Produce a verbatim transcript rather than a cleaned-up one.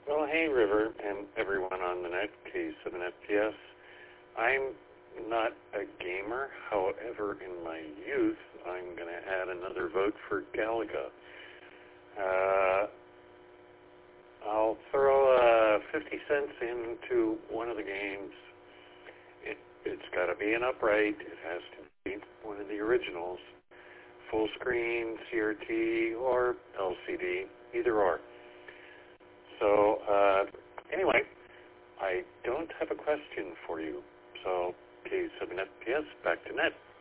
Well, hey, River, and everyone on the net, K seven F P S. I'm not a gamer. However, in my youth, I'm going to add another vote for Galaga. Uh, I'll throw uh, fifty cents into one of the games. It, it's got to be an upright. It has to be one of the originals. Full screen, C R T, or L C D, either or. So, uh, anyway, I don't have a question for you. So, K seven F P S, back to net.